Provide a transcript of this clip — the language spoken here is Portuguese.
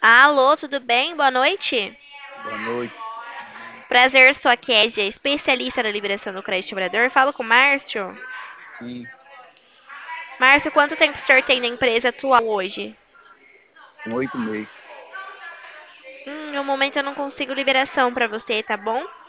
Alô, tudo bem? Boa noite. Boa noite. Prazer, sou a Kézia, especialista na liberação do crédito cobrador. Falo com o Márcio. Sim, Márcio, quanto tempo o senhor tem na empresa atual hoje? com 8 meses. No momento eu não consigo liberação para você, tá bom?